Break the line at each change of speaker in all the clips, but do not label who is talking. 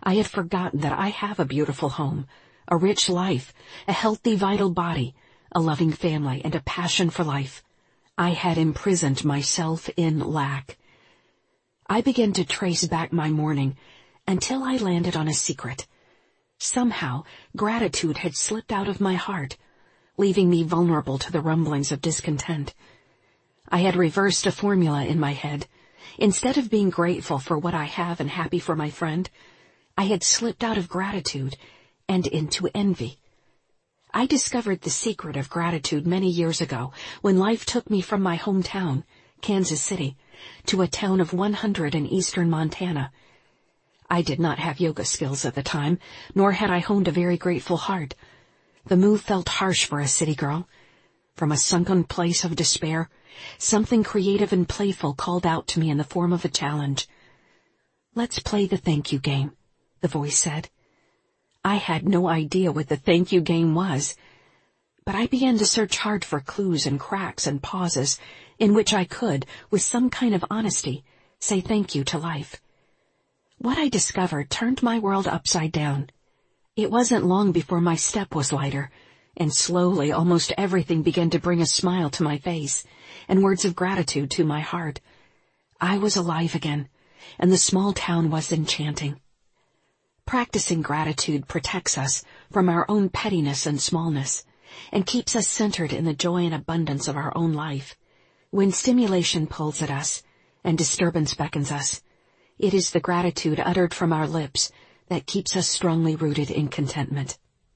I had forgotten that I have a beautiful home, a rich life, a healthy, vital body, a loving family, and a passion for life. I had imprisoned myself in lack. I began to trace back my morning until I landed on a secret. Somehow, gratitude had slipped out of my heart, leaving me vulnerable to the rumblings of discontent. I had reversed a formula in my head. Instead of being grateful for what I have and happy for my friend, I had slipped out of gratitude and into envy. I discovered the secret of gratitude many years ago when life took me from my hometown, Kansas City, to a town of 100 in eastern Montana. I did not have yoga skills at the time, nor had I honed a very grateful heart. The move felt harsh for a city girl. From a sunken place of despair, something creative and playful called out to me in the form of a challenge. "Let's play the thank you game," the voice said. I had no idea what the thank you game was, but I began to search hard for clues and cracks and pauses in which I could, with some kind of honesty, say thank you to life. What I discovered turned my world upside down. It wasn't long before my step was lighter, and slowly almost everything began to bring a smile to my face and words of gratitude to my heart. I was alive again, and the small town was enchanting. Practicing gratitude protects us from our own pettiness and smallness, and keeps us centered in the joy and abundance of our own life. When stimulation pulls at us, and disturbance beckons us, it is the gratitude uttered from our lips that keeps us strongly rooted in contentment.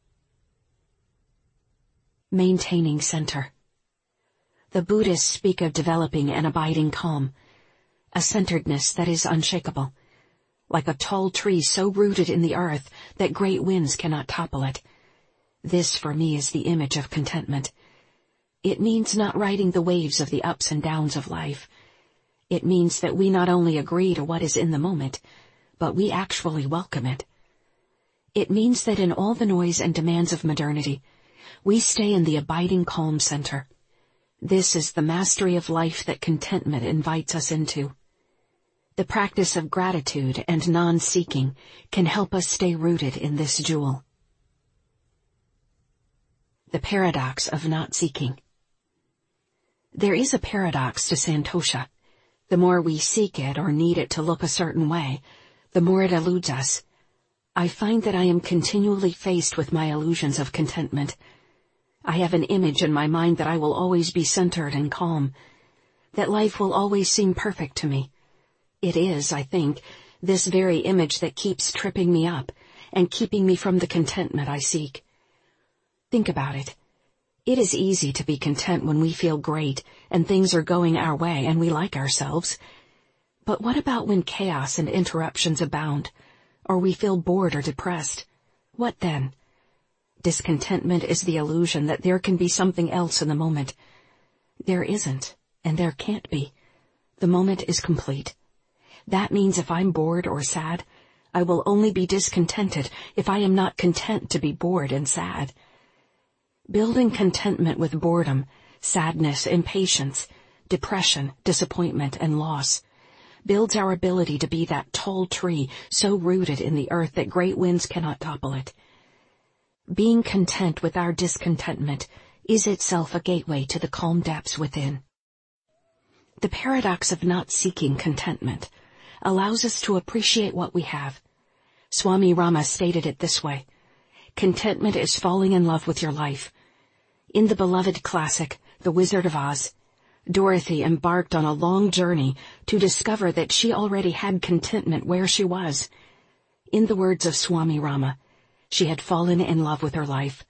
Maintaining center. The Buddhists speak of developing an abiding calm, a centeredness that is unshakable, like a tall tree so rooted in the earth that great winds cannot topple it. This, for me, is the image of contentment. It means not riding the waves of the ups and downs of life. It means that we not only agree to what is in the moment, but we actually welcome it. It means that in all the noise and demands of modernity, we stay in the abiding calm center. This is the mastery of life that contentment invites us into. The practice of gratitude and non-seeking can help us stay rooted in this jewel. The paradox of not seeking. There is a paradox to santosha. The more we seek it or need it to look a certain way, the more it eludes us. I find that I am continually faced with my illusions of contentment. I have an image in my mind that I will always be centered and calm, that life will always seem perfect to me. It is, I think, this very image that keeps tripping me up and keeping me from the contentment I seek. Think about it. It is easy to be content when we feel great and things are going our way and we like ourselves. But what about when chaos and interruptions abound, or we feel bored or depressed? What then? Discontentment is the illusion that there can be something else in the moment. There isn't, and there can't be. The moment is complete. That means if I'm bored or sad, I will only be discontented if I am not content to be bored and sad. Building contentment with boredom, sadness, impatience, depression, disappointment, and loss builds our ability to be that tall tree so rooted in the earth that great winds cannot topple it. Being content with our discontentment is itself a gateway to the calm depths within. The paradox of not seeking contentment allows us to appreciate what we have. Swami Rama stated it this way: contentment is falling in love with your life. In the beloved classic, The Wizard of Oz, Dorothy embarked on a long journey to discover that she already had contentment where she was. In the words of Swami Rama, she had fallen in love with her life.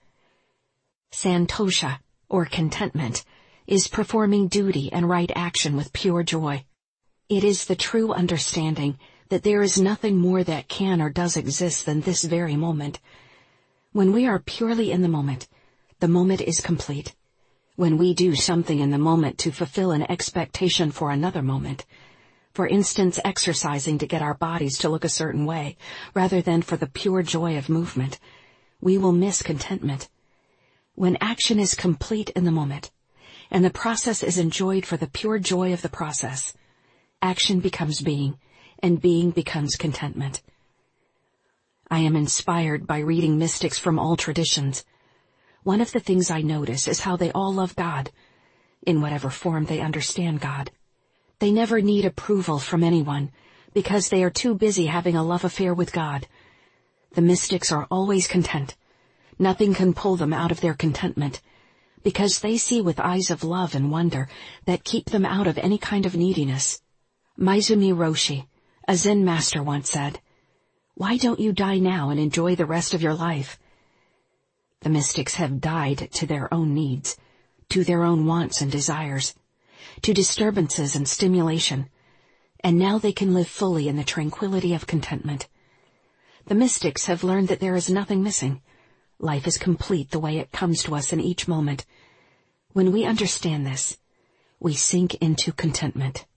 Santosha, or contentment, is performing duty and right action with pure joy. It is the true understanding that there is nothing more that can or does exist than this very moment. When we are purely in the moment is complete. When we do something in the moment to fulfill an expectation for another moment, for instance exercising to get our bodies to look a certain way, rather than for the pure joy of movement, we will miss contentment. When action is complete in the moment, and the process is enjoyed for the pure joy of the process, action becomes being, and being becomes contentment. I am inspired by reading mystics from all traditions. One of the things I notice is how they all love God, in whatever form they understand God. They never need approval from anyone, because they are too busy having a love affair with God. The mystics are always content. Nothing can pull them out of their contentment, because they see with eyes of love and wonder that keep them out of any kind of neediness. Maezumi Roshi, a Zen master, once said, "Why don't you die now and enjoy the rest of your life?" The mystics have died to their own needs, to their own wants and desires, to disturbances and stimulation, and now they can live fully in the tranquility of contentment. The mystics have learned that there is nothing missing. Life is complete the way it comes to us in each moment. When we understand this, we sink into contentment.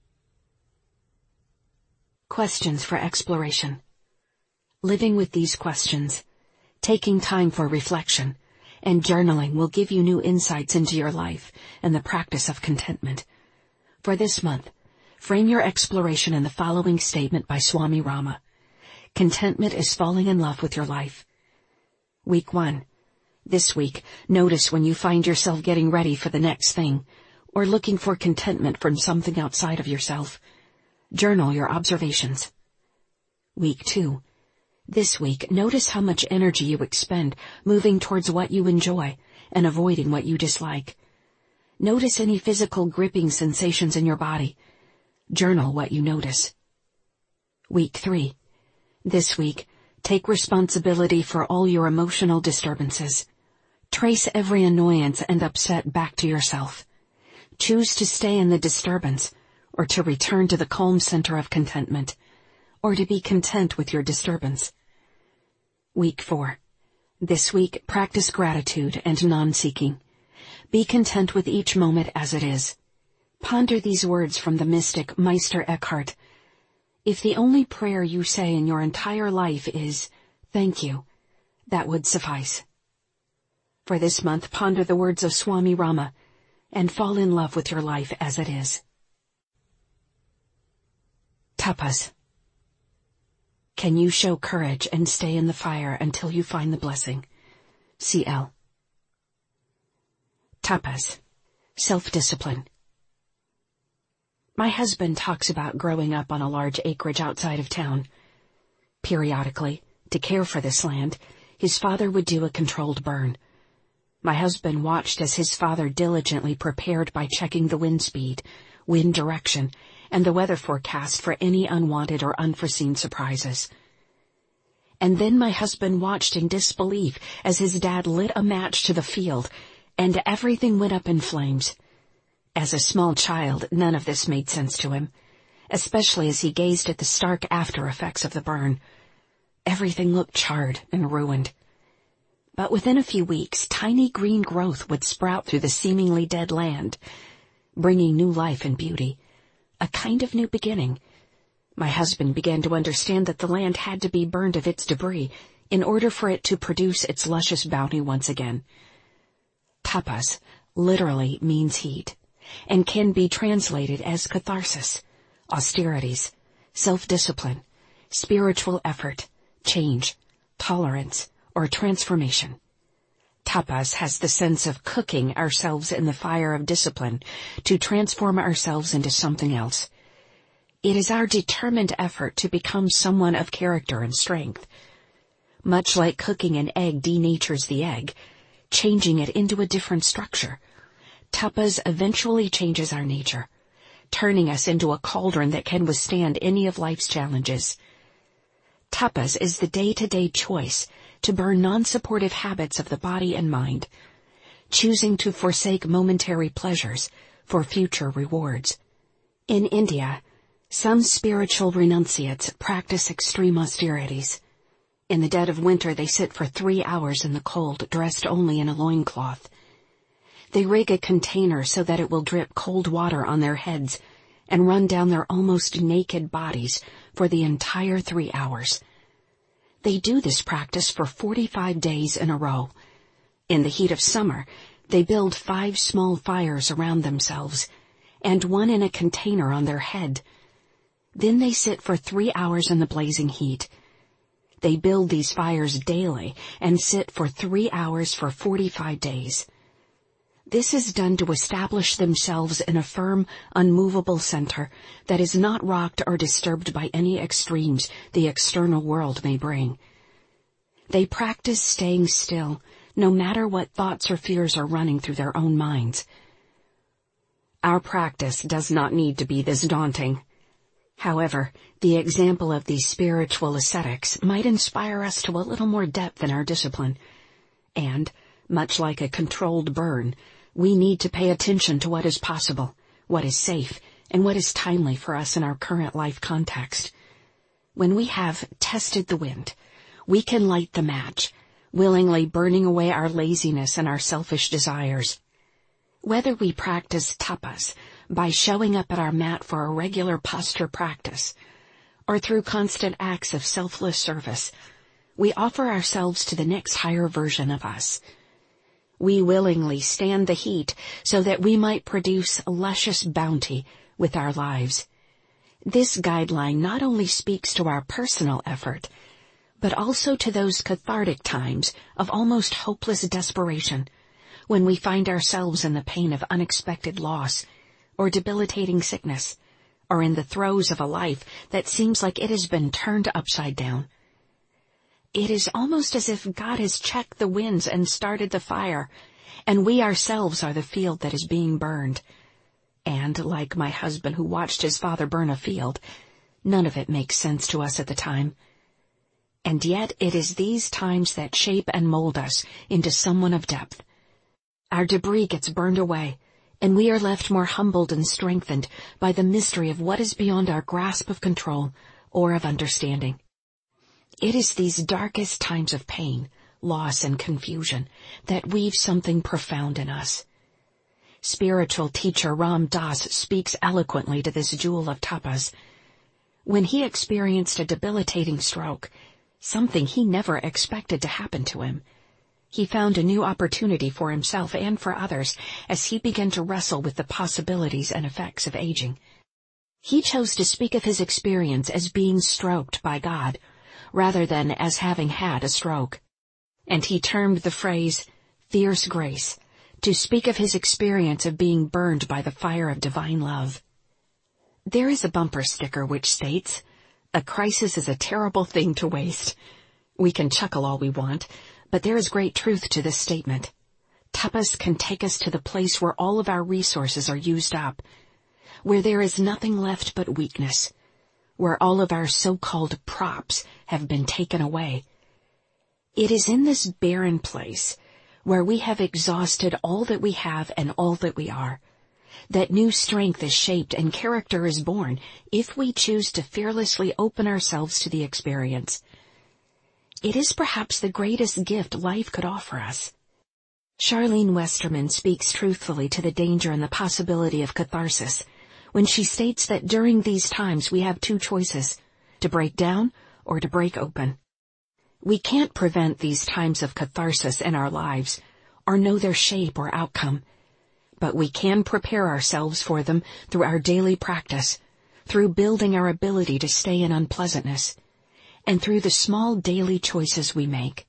Questions for exploration. Living with these questions, taking time for reflection, and journaling will give you new insights into your life and the practice of contentment. For this month, frame your exploration in the following statement by Swami Rama. Contentment is falling in love with your life. Week 1. This week, notice when you find yourself getting ready for the next thing, or looking for contentment from something outside of yourself. Journal your observations. Week 2. This week, notice how much energy you expend moving towards what you enjoy and avoiding what you dislike. Notice any physical gripping sensations in your body. Journal what you notice. Week 3. This week, take responsibility for all your emotional disturbances. Trace every annoyance and upset back to yourself. Choose to stay in the disturbance, or to return to the calm center of contentment, or to be content with your disturbance. Week 4. This week, practice gratitude and non-seeking. Be content with each moment as it is. Ponder these words from the mystic Meister Eckhart. If the only prayer you say in your entire life is, "Thank you," that would suffice. For this month, ponder the words of Swami Rama, and fall in love with your life as it is. Tapas. Can you show courage and stay in the fire until you find the blessing? C.L. Tapas. Self-discipline. My husband talks about growing up on a large acreage outside of town. Periodically, to care for this land, his father would do a controlled burn. My husband watched as his father diligently prepared by checking the wind speed, wind direction, and the weather forecast for any unwanted or unforeseen surprises. And then my husband watched in disbelief as his dad lit a match to the field, and everything went up in flames. As a small child, none of this made sense to him, especially as he gazed at the stark after effects of the burn. Everything looked charred and ruined. But within a few weeks, tiny green growth would sprout through the seemingly dead land, bringing new life and beauty. A kind of new beginning. My husband began to understand that the land had to be burned of its debris in order for it to produce its luscious bounty once again. Tapas literally means heat, and can be translated as catharsis, austerities, self-discipline, spiritual effort, change, tolerance, or transformation. Tapas has the sense of cooking ourselves in the fire of discipline to transform ourselves into something else. It is our determined effort to become someone of character and strength. Much like cooking an egg denatures the egg, changing it into a different structure, tapas eventually changes our nature, turning us into a cauldron that can withstand any of life's challenges. Tapas is the day-to-day choice to burn non-supportive habits of the body and mind, choosing to forsake momentary pleasures for future rewards. In India, some spiritual renunciates practice extreme austerities. In the dead of winter, they sit for 3 hours in the cold, dressed only in a loincloth. They rig a container so that it will drip cold water on their heads and run down their almost naked bodies for the entire 3 hours. They do this practice for 45 days in a row. In the heat of summer, they build 5 small fires around themselves, and one in a container on their head. Then they sit for 3 hours in the blazing heat. They build these fires daily and sit for 3 hours for 45 days. This is done to establish themselves in a firm, unmovable center that is not rocked or disturbed by any extremes the external world may bring. They practice staying still, no matter what thoughts or fears are running through their own minds. Our practice does not need to be this daunting. However, the example of these spiritual ascetics might inspire us to a little more depth in our discipline. And, much like a controlled burn, we need to pay attention to what is possible, what is safe, and what is timely for us in our current life context. When we have tested the wind, we can light the match, willingly burning away our laziness and our selfish desires. Whether we practice tapas by showing up at our mat for a regular posture practice, or through constant acts of selfless service, we offer ourselves to the next higher version of us. We willingly stand the heat so that we might produce luscious bounty with our lives. This guideline not only speaks to our personal effort, but also to those cathartic times of almost hopeless desperation, when we find ourselves in the pain of unexpected loss, or debilitating sickness, or in the throes of a life that seems like it has been turned upside down. It is almost as if God has checked the winds and started the fire, and we ourselves are the field that is being burned. And, like my husband who watched his father burn a field, none of it makes sense to us at the time. And yet it is these times that shape and mold us into someone of depth. Our debris gets burned away, and we are left more humbled and strengthened by the mystery of what is beyond our grasp of control or of understanding. It is these darkest times of pain, loss, and confusion that weave something profound in us. Spiritual teacher Ram Dass speaks eloquently to this jewel of tapas. When he experienced a debilitating stroke, something he never expected to happen to him, he found a new opportunity for himself and for others as he began to wrestle with the possibilities and effects of aging. He chose to speak of his experience as being stroked by God, rather than as having had a stroke. And he termed the phrase, fierce grace, to speak of his experience of being burned by the fire of divine love. There is a bumper sticker which states, "A crisis is a terrible thing to waste." We can chuckle all we want, but there is great truth to this statement. Tapas can take us to the place where all of our resources are used up, where there is nothing left but weakness, where all of our so-called props have been taken away. It is in this barren place, where we have exhausted all that we have and all that we are, that new strength is shaped and character is born if we choose to fearlessly open ourselves to the experience. It is perhaps the greatest gift life could offer us. Charlene Westerman speaks truthfully to the danger and the possibility of catharsis when she states that during these times we have two choices, to break down or to break open. We can't prevent these times of catharsis in our lives, or know their shape or outcome, but we can prepare ourselves for them through our daily practice, through building our ability to stay in unpleasantness, and through the small daily choices we make.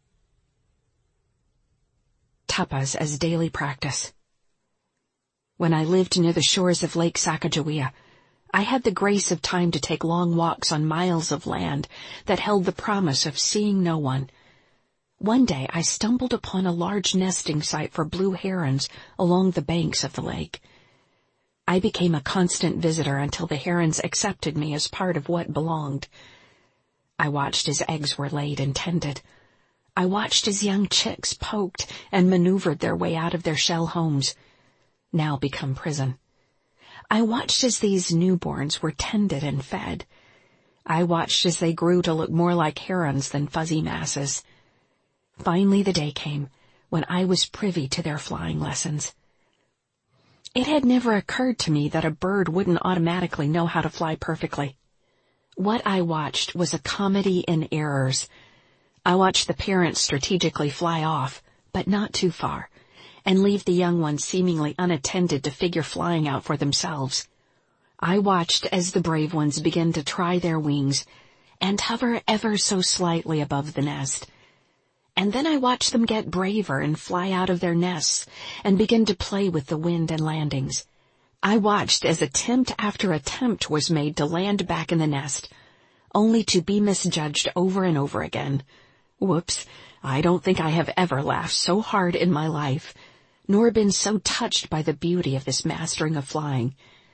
Tapas as daily practice. When I lived near the shores of Lake Sacagawea, I had the grace of time to take long walks on miles of land that held the promise of seeing no one. One day I stumbled upon a large nesting site for blue herons along the banks of the lake. I became a constant visitor until the herons accepted me as part of what belonged. I watched as eggs were laid and tended. I watched as young chicks poked and maneuvered their way out of their shell homes, now become prison. I watched as these newborns were tended and fed. I watched as they grew to look more like herons than fuzzy masses. Finally the day came when I was privy to their flying lessons. It had never occurred to me that a bird wouldn't automatically know how to fly perfectly. What I watched was a comedy in errors. I watched the parents strategically fly off, but not too far, and leave the young ones seemingly unattended to figure flying out for themselves. I watched as the brave ones began to try their wings, and hover ever so slightly above the nest. And then I watch them get braver and fly out of their nests and begin to play with the wind and landings. I watched as attempt after attempt was made to land back in the nest, only to be misjudged over and over again. Whoops, I don't think I have ever laughed so hard in my life, nor been so touched by the beauty of this mastering of flying.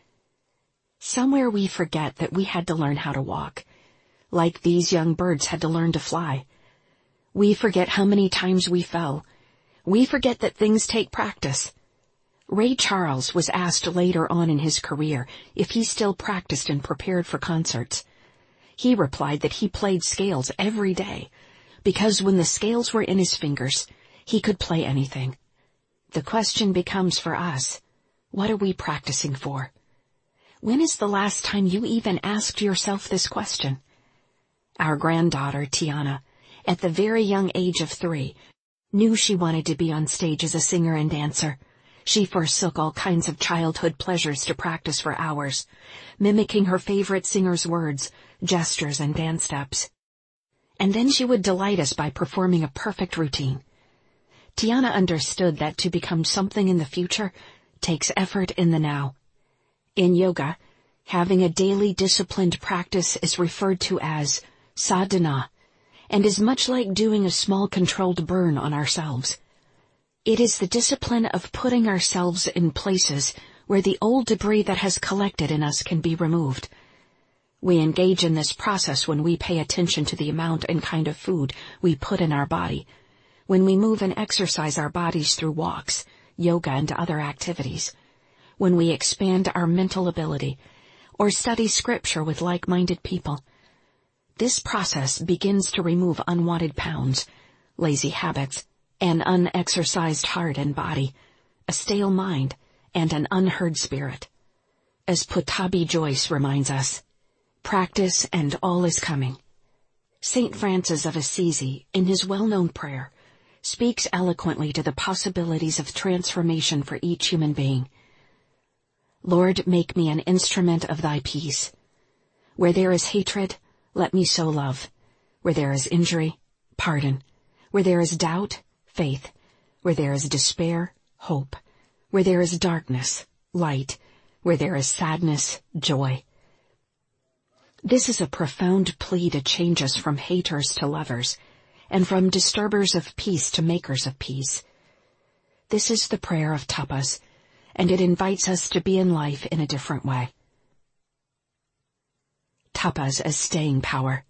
Somewhere we forget that we had to learn how to walk, like these young birds had to learn to fly. We forget how many times we fell. We forget that things take practice. Ray Charles was asked later on in his career if he still practiced and prepared for concerts. He replied that he played scales every day, because when the scales were in his fingers, he could play anything. The question becomes for us, what are we practicing for? When is the last time you even asked yourself this question? Our granddaughter, Tiana, at the very young age of 3, knew she wanted to be on stage as a singer and dancer. She forsook all kinds of childhood pleasures to practice for hours, mimicking her favorite singer's words, gestures, and dance steps. And then she would delight us by performing a perfect routine. Tiana understood that to become something in the future takes effort in the now. In yoga, having a daily disciplined practice is referred to as sadhana, and is much like doing a small controlled burn on ourselves. It is the discipline of putting ourselves in places where the old debris that has collected in us can be removed. We engage in this process when we pay attention to the amount and kind of food we put in our body, when we move and exercise our bodies through walks, yoga, and other activities, when we expand our mental ability, or study scripture with like-minded people. This process begins to remove unwanted pounds, lazy habits, an unexercised heart and body, a stale mind, and an unheard spirit. As Putabi Joyce reminds us, practice and all is coming. St. Francis of Assisi, in his well-known prayer, speaks eloquently to the possibilities of transformation for each human being. Lord, make me an instrument of thy peace. Where there is hatred, let me sow love. Where there is injury, pardon. Where there is doubt, faith. Where there is despair, hope. Where there is darkness, light. Where there is sadness, joy. This is a profound plea to change us from haters to lovers, and from disturbers of peace to makers of peace. This is the prayer of tapas, and it invites us to be in life in a different way. Tapas as staying power.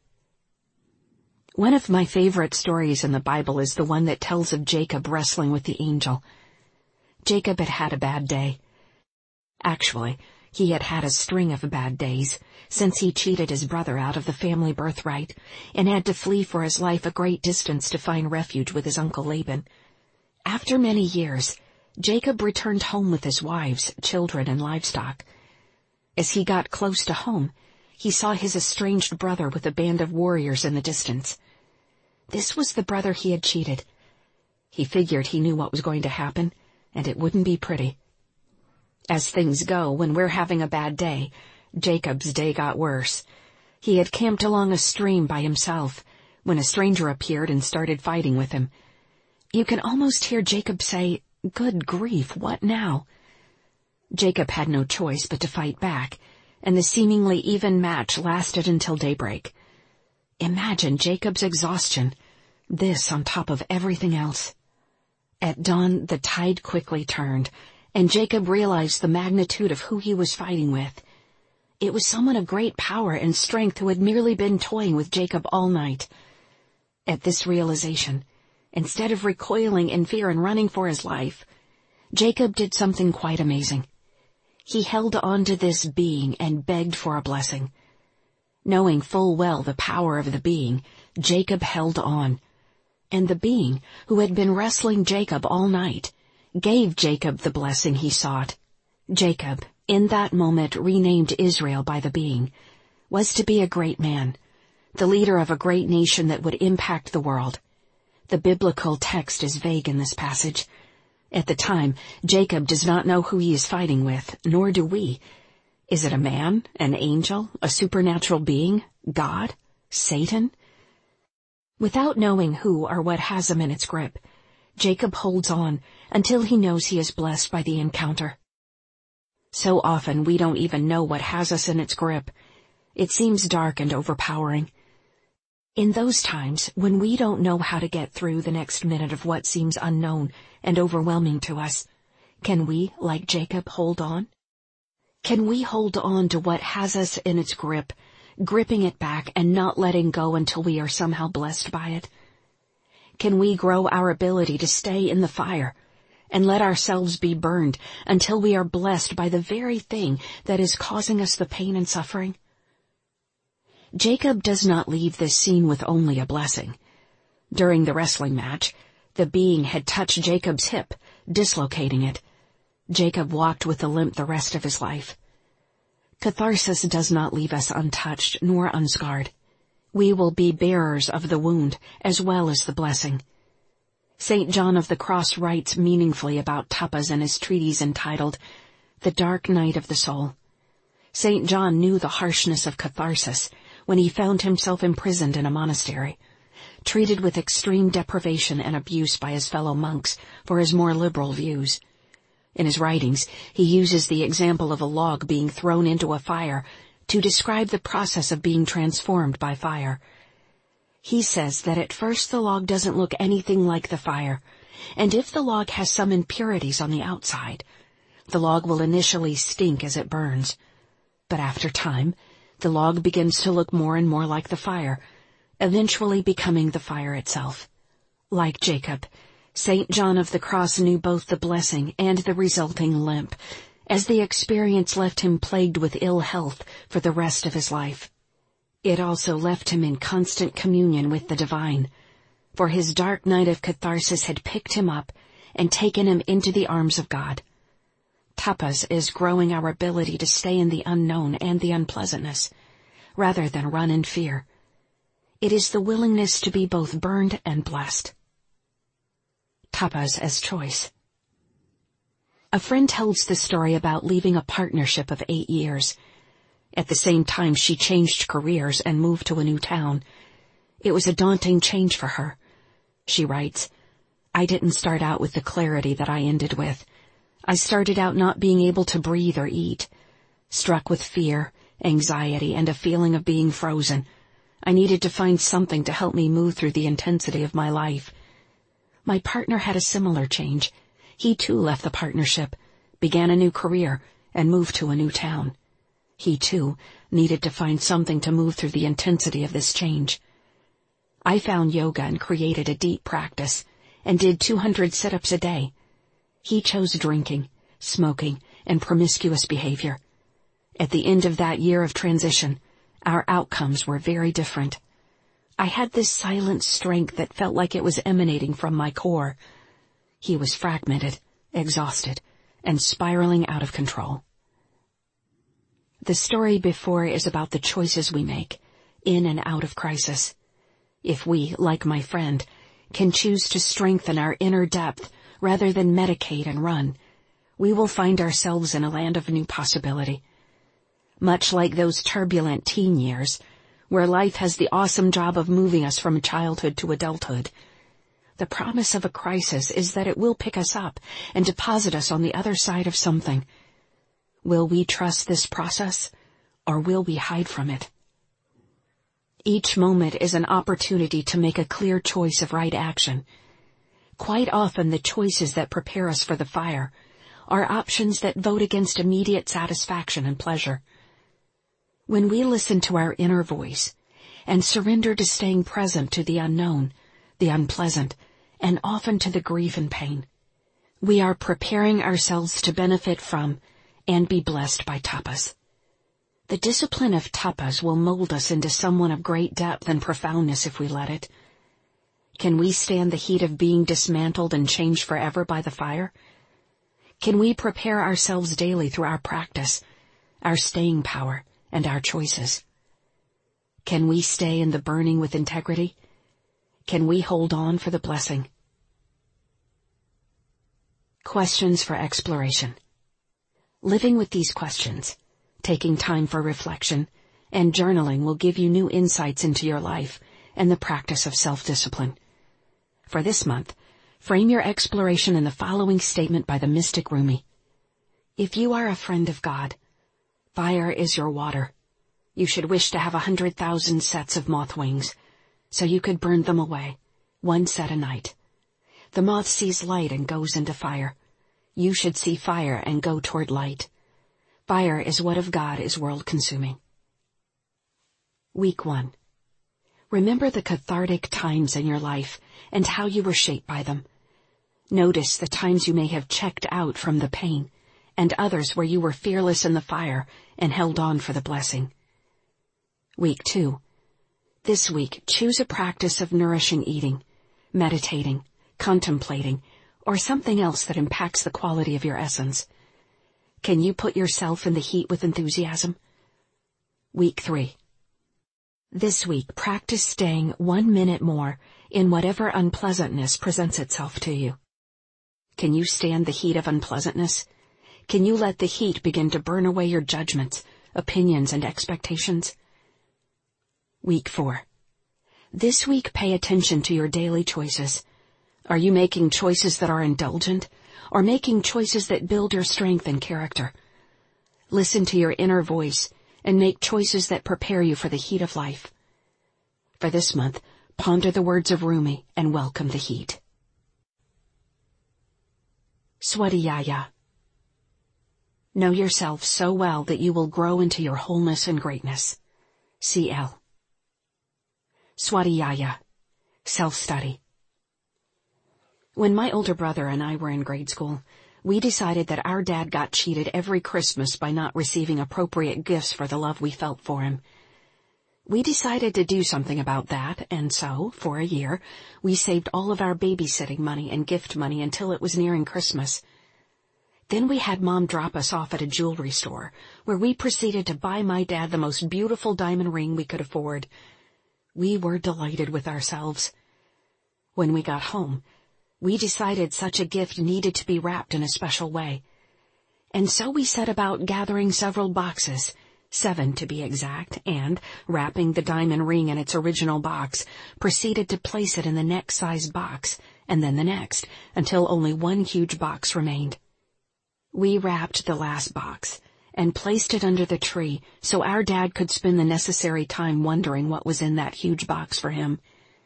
One of my favorite stories in the Bible is the one that tells of Jacob wrestling with the angel. Jacob had had a bad day. Actually, he had had a string of bad days, since he cheated his brother out of the family birthright, and had to flee for his life a great distance to find refuge with his uncle Laban. After many years, Jacob returned home with his wives, children, and livestock. As he got close to home, he saw his estranged brother with a band of warriors in the distance. This was the brother he had cheated. He figured he knew what was going to happen, and it wouldn't be pretty. As things go, when we're having a bad day, Jacob's day got worse. He had camped along a stream by himself, when a stranger appeared and started fighting with him. You can almost hear Jacob say, "Good grief, what now?" Jacob had no choice but to fight back, and the seemingly even match lasted until daybreak. Imagine Jacob's exhaustion, this on top of everything else. At dawn, the tide quickly turned, and Jacob realized the magnitude of who he was fighting with. It was someone of great power and strength who had merely been toying with Jacob all night. At this realization, instead of recoiling in fear and running for his life, Jacob did something quite amazing. He held on to this being and begged for a blessing. Knowing full well the power of the being, Jacob held on. And the being, who had been wrestling Jacob all night, gave Jacob the blessing he sought. Jacob, in that moment renamed Israel by the being, was to be a great man, the leader of a great nation that would impact the world. The biblical text is vague in this passage. At the time, Jacob does not know who he is fighting with, nor do we. Is it a man, an angel, a supernatural being, God, Satan? Without knowing who or what has him in its grip, Jacob holds on until he knows he is blessed by the encounter. So often we don't even know what has us in its grip. It seems dark and overpowering. In those times, when we don't know how to get through the next minute of what seems unknown and overwhelming to us, can we, like Jacob, hold on? Can we hold on to what has us in its grip, gripping it back and not letting go until we are somehow blessed by it? Can we grow our ability to stay in the fire and let ourselves be burned until we are blessed by the very thing that is causing us the pain and suffering? Jacob does not leave this scene with only a blessing. During the wrestling match, the being had touched Jacob's hip, dislocating it. Jacob walked with a limp the rest of his life. Catharsis does not leave us untouched nor unscarred. We will be bearers of the wound as well as the blessing. St. John of the Cross writes meaningfully about tapas in his treatise entitled The Dark Night of the Soul. St. John knew the harshness of catharsis when he found himself imprisoned in a monastery, treated with extreme deprivation and abuse by his fellow monks for his more liberal views. In his writings, he uses the example of a log being thrown into a fire to describe the process of being transformed by fire. He says that at first the log doesn't look anything like the fire, and if the log has some impurities on the outside, the log will initially stink as it burns. But after time, the log begins to look more and more like the fire, eventually becoming the fire itself. Like Jacob, St. John of the Cross knew both the blessing and the resulting limp, as the experience left him plagued with ill health for the rest of his life. It also left him in constant communion with the divine, for his dark night of catharsis had picked him up and taken him into the arms of God. Tapas is growing our ability to stay in the unknown and the unpleasantness, rather than run in fear. It is the willingness to be both burned and blessed. Tapas as choice. A friend tells the story about leaving a partnership of 8 years. At the same time, she changed careers and moved to a new town. It was a daunting change for her. She writes, "I didn't start out with the clarity that I ended with. I started out not being able to breathe or eat. Struck with fear, anxiety, and a feeling of being frozen. I needed to find something to help me move through the intensity of my life. My partner had a similar change. He too left the partnership, began a new career, and moved to a new town. He too needed to find something to move through the intensity of this change. I found yoga and created a deep practice, and did 200 sit-ups a day. He chose drinking, smoking, and promiscuous behavior. At the end of that year of transition, our outcomes were very different. I had this silent strength that felt like it was emanating from my core. He was fragmented, exhausted, and spiraling out of control." The story before is about the choices we make, in and out of crisis. If we, like my friend, can choose to strengthen our inner depth rather than medicate and run, we will find ourselves in a land of new possibility. Much like those turbulent teen years, where life has the awesome job of moving us from childhood to adulthood, the promise of a crisis is that it will pick us up and deposit us on the other side of something. Will we trust this process, or will we hide from it? Each moment is an opportunity to make a clear choice of right action. Quite often the choices that prepare us for the fire are options that vote against immediate satisfaction and pleasure. When we listen to our inner voice and surrender to staying present to the unknown, the unpleasant, and often to the grief and pain, we are preparing ourselves to benefit from and be blessed by tapas. The discipline of tapas will mold us into someone of great depth and profoundness if we let it. Can we stand the heat of being dismantled and changed forever by the fire? Can we prepare ourselves daily through our practice, our staying power, and our choices? Can we stay in the burning with integrity? Can we hold on for the blessing? Questions for exploration. Living with these questions, taking time for reflection, and journaling will give you new insights into your life and the practice of self-discipline. For this month, frame your exploration in the following statement by the mystic Rumi. If you are a friend of God, fire is your water. You should wish to have 100,000 sets of moth wings, so you could burn them away, one set a night. The moth sees light and goes into fire. You should see fire and go toward light. Fire is what of God is world-consuming. Week 1. Remember the cathartic times in your life and how you were shaped by them. Notice the times you may have checked out from the pain, and others where you were fearless in the fire and held on for the blessing. Week 2. This week, choose a practice of nourishing eating, meditating, contemplating, or something else that impacts the quality of your essence. Can you put yourself in the heat with enthusiasm? Week 3. This week, practice staying 1 minute more in whatever unpleasantness presents itself to you. Can you stand the heat of unpleasantness? Can you let the heat begin to burn away your judgments, opinions, and expectations? Week 4. This week, pay attention to your daily choices. Are you making choices that are indulgent, or making choices that build your strength and character? Listen to your inner voice and make choices that prepare you for the heat of life. For this month, ponder the words of Rumi and welcome the heat. Swadhyaya. Know yourself so well that you will grow into your wholeness and greatness. C.L. Swadhyaya. Self-study. When my older brother and I were in grade school, we decided that our dad got cheated every Christmas by not receiving appropriate gifts for the love we felt for him. We decided to do something about that, and so, for a year, we saved all of our babysitting money and gift money until it was nearing Christmas. Then we had Mom drop us off at a jewelry store, where we proceeded to buy my dad the most beautiful diamond ring we could afford. We were delighted with ourselves. When we got home, we decided such a gift needed to be wrapped in a special way. And so we set about gathering several boxes, 7 to be exact, and, wrapping the diamond ring in its original box, proceeded to place it in the next sized box, and then the next, until only one huge box remained. We wrapped the last box, and placed it under the tree so our dad could spend the necessary time wondering what was in that huge box for him.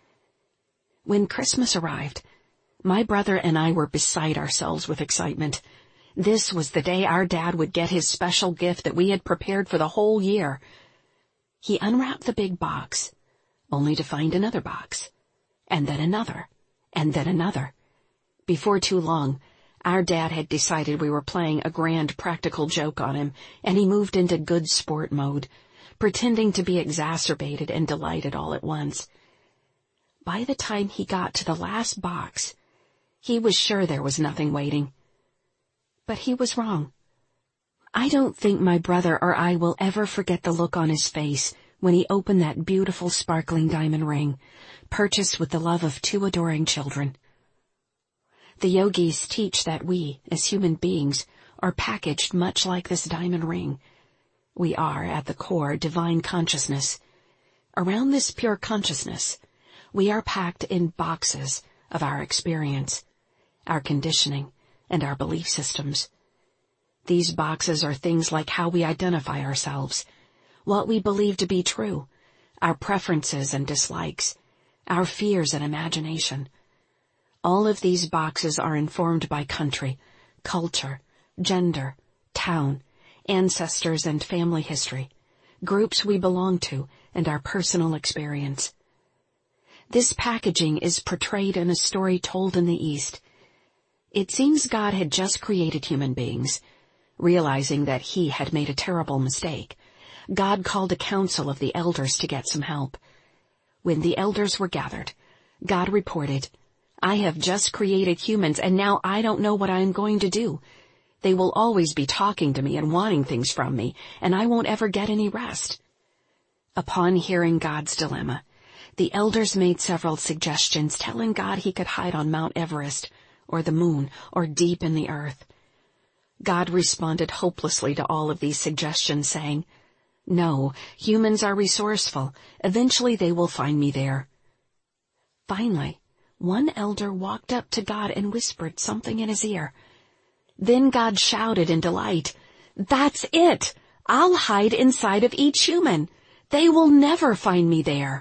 When Christmas arrived, my brother and I were beside ourselves with excitement. This was the day our dad would get his special gift that we had prepared for the whole year. He unwrapped the big box, only to find another box, and then another, and then another. Before too long, our dad had decided we were playing a grand practical joke on him, and he moved into good sport mode, pretending to be exacerbated and delighted all at once. By the time he got to the last box, he was sure there was nothing waiting. But he was wrong. I don't think my brother or I will ever forget the look on his face when he opened that beautiful sparkling diamond ring, purchased with the love of 2 adoring children. The yogis teach that we, as human beings, are packaged much like this diamond ring. We are, at the core, divine consciousness. Around this pure consciousness, we are packed in boxes of our experience, our conditioning, and our belief systems. These boxes are things like how we identify ourselves, what we believe to be true, our preferences and dislikes, our fears and imagination. All of these boxes are informed by country, culture, gender, town, ancestors and family history, groups we belong to, and our personal experience. This packaging is portrayed in a story told in the East. It seems God had just created human beings. Realizing that he had made a terrible mistake, God called a council of the elders to get some help. When the elders were gathered, God reported, "I have just created humans, and now I don't know what I am going to do. They will always be talking to me and wanting things from me, and I won't ever get any rest." Upon hearing God's dilemma, the elders made several suggestions, telling God he could hide on Mount Everest, or the moon, or deep in the earth. God responded hopelessly to all of these suggestions, saying, No, humans are resourceful. Eventually they will find me there. Finally, one elder walked up to God and whispered something in his ear. Then God shouted in delight, "That's it! I'll hide inside of each human. They will never find me there."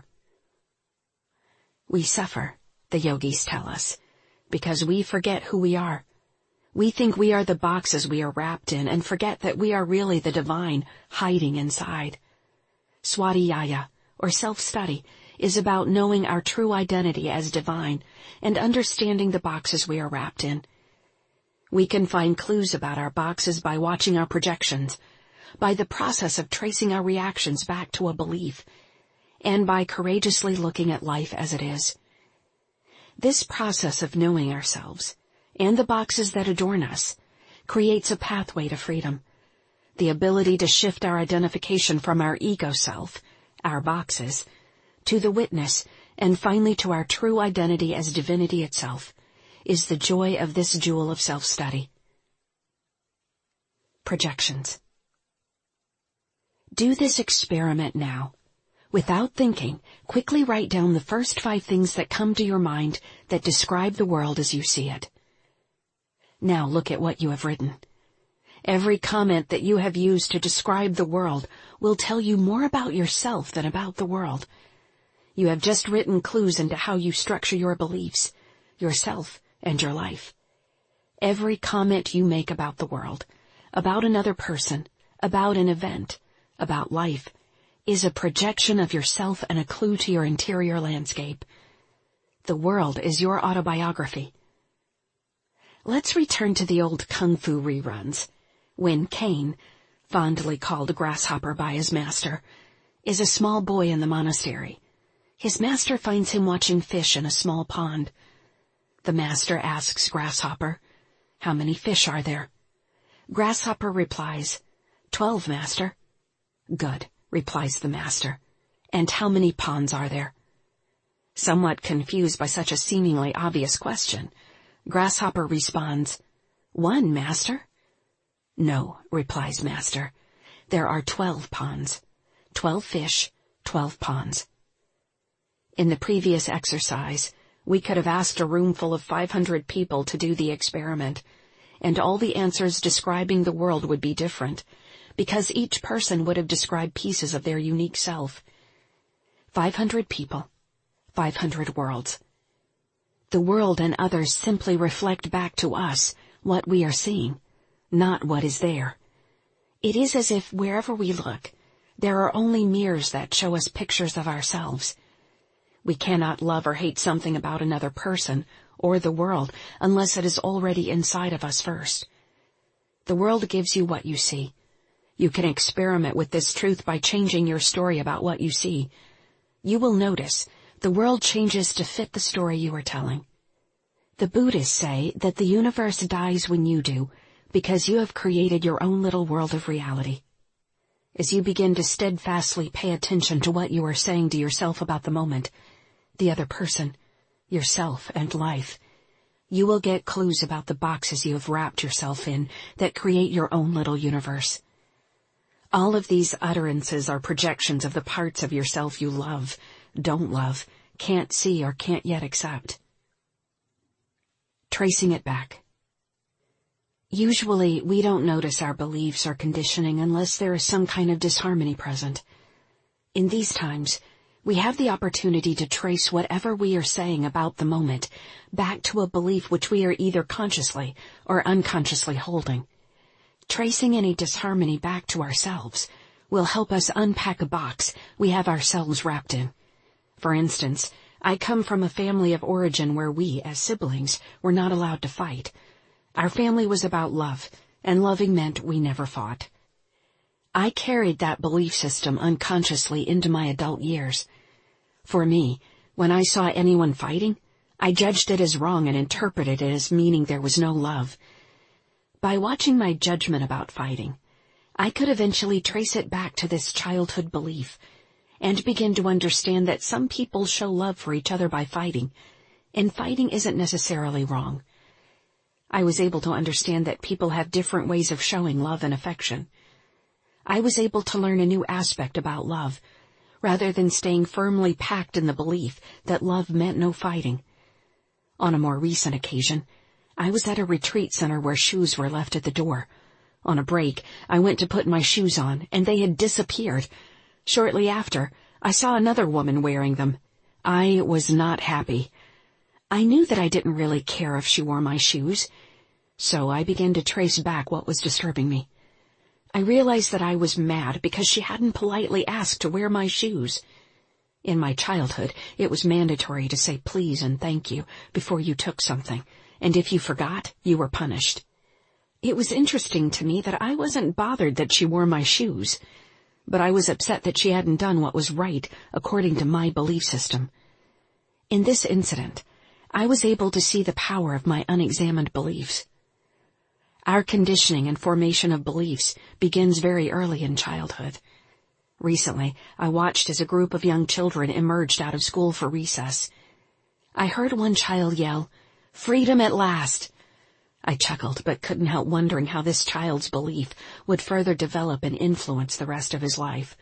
We suffer, the yogis tell us, because we forget who we are. We think we are the boxes we are wrapped in and forget that we are really the divine hiding inside. Swadhyaya, or self-study, is about knowing our true identity as divine and understanding the boxes we are wrapped in. We can find clues about our boxes by watching our projections, by the process of tracing our reactions back to a belief, and by courageously looking at life as it is. This process of knowing ourselves, and the boxes that adorn us, creates a pathway to freedom, the ability to shift our identification from our ego self, our boxes, to the witness, and finally to our true identity as divinity itself, is the joy of this jewel of self-study. Projections. Do this experiment now. Without thinking, quickly write down the first 5 things that come to your mind that describe the world as you see it. Now look at what you have written. Every comment that you have used to describe the world will tell you more about yourself than about the world. You have just written clues into how you structure your beliefs, yourself, and your life. Every comment you make about the world, about another person, about an event, about life, is a projection of yourself and a clue to your interior landscape. The world is your autobiography. Let's return to the old kung fu reruns, when Caine, fondly called Grasshopper by his master, is a small boy in the monastery. His master finds him watching fish in a small pond. The master asks Grasshopper, "How many fish are there?" Grasshopper replies, 12, master." "Good," replies the master. "And how many ponds are there?" Somewhat confused by such a seemingly obvious question, Grasshopper responds, 1, master." "No," replies master. "There are 12 ponds. 12 fish, 12 ponds." In the previous exercise, we could have asked a room full of 500 people to do the experiment, and all the answers describing the world would be different, because each person would have described pieces of their unique self. 500 people, 500 worlds. The world and others simply reflect back to us what we are seeing, not what is there. It is as if wherever we look, there are only mirrors that show us pictures of ourselves. We cannot love or hate something about another person or the world unless it is already inside of us first. The world gives you what you see. You can experiment with this truth by changing your story about what you see. You will notice the world changes to fit the story you are telling. The Buddhists say that the universe dies when you do, because you have created your own little world of reality. As you begin to steadfastly pay attention to what you are saying to yourself about the moment, the other person, yourself, and life, you will get clues about the boxes you have wrapped yourself in that create your own little universe. All of these utterances are projections of the parts of yourself you love, don't love, can't see, or can't yet accept. Tracing it back. Usually, we don't notice our beliefs or conditioning unless there is some kind of disharmony present. In these times, we have the opportunity to trace whatever we are saying about the moment back to a belief which we are either consciously or unconsciously holding. Tracing any disharmony back to ourselves will help us unpack a box we have ourselves wrapped in. For instance, I come from a family of origin where we, as siblings, were not allowed to fight. Our family was about love, and loving meant we never fought. I carried that belief system unconsciously into my adult years. For me, when I saw anyone fighting, I judged it as wrong and interpreted it as meaning there was no love. By watching my judgment about fighting, I could eventually trace it back to this childhood belief, and begin to understand that some people show love for each other by fighting, and fighting isn't necessarily wrong. I was able to understand that people have different ways of showing love and affection. I was able to learn a new aspect about love, rather than staying firmly packed in the belief that love meant no fighting. On a more recent occasion, I was at a retreat center where shoes were left at the door. On a break, I went to put my shoes on, and they had disappeared. Shortly after, I saw another woman wearing them. I was not happy. I knew that I didn't really care if she wore my shoes, so I began to trace back what was disturbing me. I realized that I was mad because she hadn't politely asked to wear my shoes. In my childhood, it was mandatory to say please and thank you before you took something, and if you forgot, you were punished. It was interesting to me that I wasn't bothered that she wore my shoes, but I was upset that she hadn't done what was right according to my belief system. In this incident, I was able to see the power of my unexamined beliefs. Our conditioning and formation of beliefs begins very early in childhood. Recently, I watched as a group of young children emerged out of school for recess. I heard one child yell, "Freedom at last!" I chuckled, but couldn't help wondering how this child's belief would further develop and influence the rest of his life.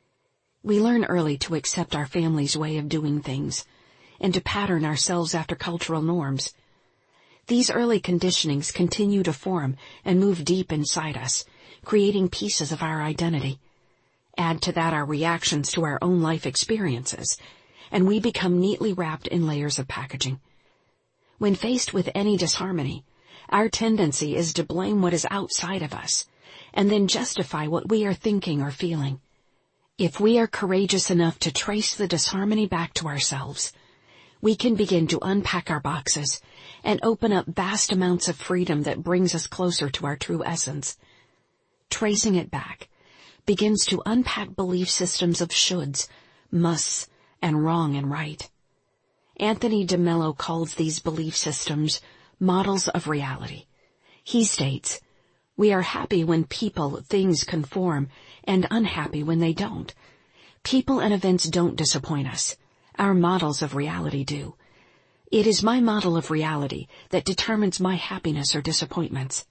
We learn early to accept our family's way of doing things, and to pattern ourselves after cultural norms. These early conditionings continue to form and move deep inside us, creating pieces of our identity. Add to that our reactions to our own life experiences, and we become neatly wrapped in layers of packaging. When faced with any disharmony, our tendency is to blame what is outside of us, and then justify what we are thinking or feeling. If we are courageous enough to trace the disharmony back to ourselves, we can begin to unpack our boxes and open up vast amounts of freedom that brings us closer to our true essence. Tracing it back begins to unpack belief systems of shoulds, musts, and wrong and right. Anthony DeMello calls these belief systems models of reality. He states, "We are happy when people, things conform, and unhappy when they don't. People and events don't disappoint us. Our models of reality do. It is my model of reality that determines my happiness or disappointments."